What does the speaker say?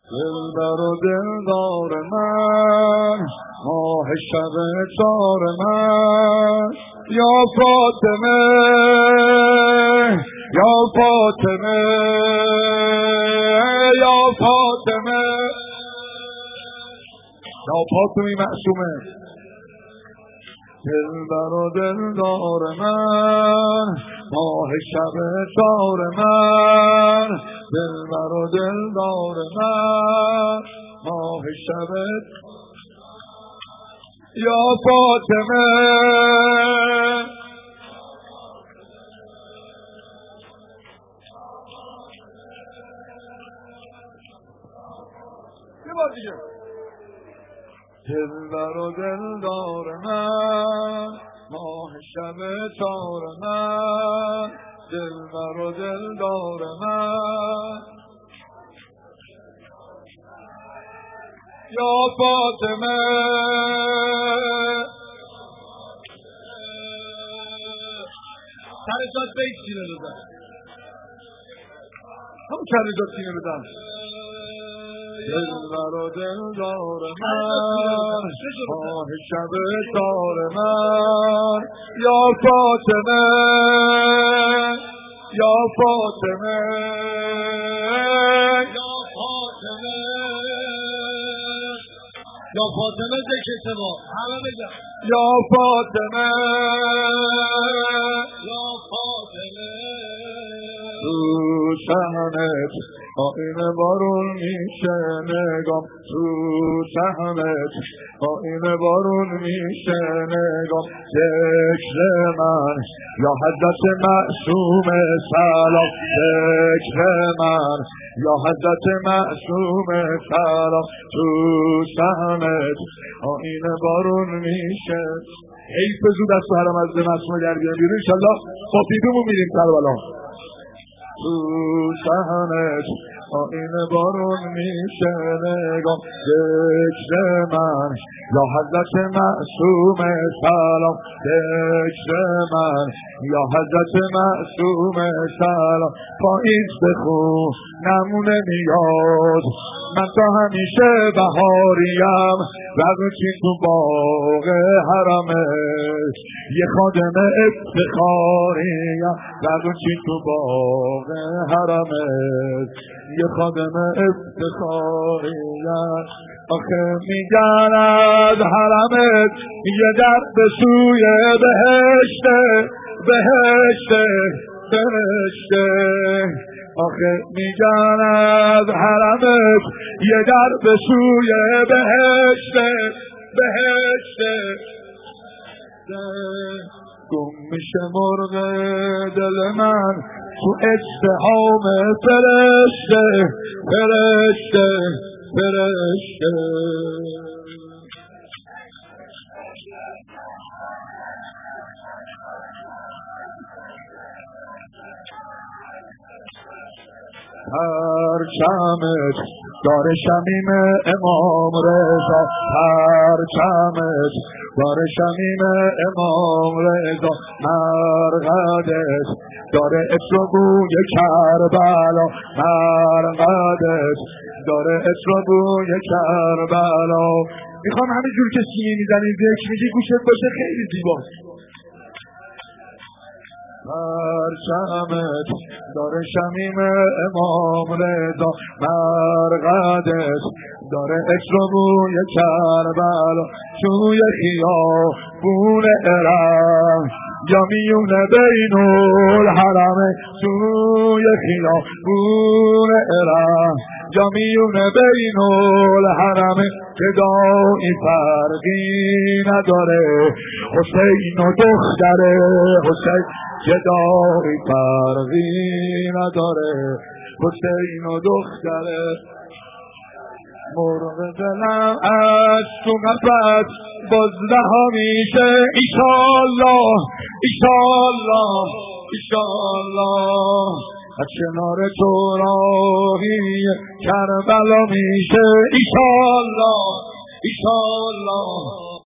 دلبر و دلدار من، ماه شب تار من، یا فاطمه یا فاطمه یا فاطمه یا فاطمه معصومه. دلبر و دلدار من، ماه شب تار من، دلبر و دلدار من، ماه شب یا فاطمه. یه بار دیگه. دلبر و دلدار من، ماه شب تار من، دلبر و دلدار من، یا فاطمه. سرجات بیت سینه بزن، همون سرجات سینه بزن. دلبر و دلدار من، ماه شب تار من، یا فاطمه یا فاطمه یا فاطمه یا فاطمه ذکر ما همه بگم یا فاطمه یا فاطمه. تو شهنت آینه بارون میشه نگام، تو شهنت آینه بارون میشه نگام. ذکر من یا حضرت معصوم سلام، ذکر من یا حضرت معصوم سلام. تو شهنت آینه بارون میشه. حیف زود از تو حرم از معصوم در بیان بیرون، انشالله با دیدمون میریم کربلا. تو شهنت آینه بارون میشه نگام. ذکر من یا حضرت معصوم سلام، ذکر من یا حضرت معصوم سلام. پاییز بخون نمونه میاد، من تا همیشه بهاریم، رقصی تو باغ حرمه، یه خادم افتخاریم، رقصی تو باغ حرمه، یه خادم افتخاریم. آخه میگن از حرمت یه در به سوی بهشته، بهشته بهشته. آخه میگن از حرمت یه در به سوی بهشته، بهشته. گم میشه مرغ دل من تو ازدحام فرشته، فرشته فرشته. پرچمت دار شمیم امام رضا، پرچمت دار شمیم امام رضا. مرقدت داره عطر و بوی کربلا، مرقدت داره عطر و بوی کربلا. میخوام همینجور که سینه میزنی ذکر میگی گوشت باشه، خیلی زیباست. پرچمت داره شمیم امام رضا، مرقدت داره عطر و بوی کربلا. توی خیابون ارم یا میونه بین الحرم، توی خیابون ارم یا میونه بین الحرم. گدایی فرقی نداره حسین و دختره حسین، گدایی فرقی نداره حسین و دختره. مرغ دلم از تو قفس بازده میشه ایشالله ایشالله ایشالله. از کنار تو راهی کربلا میشه ایشالله ایشالله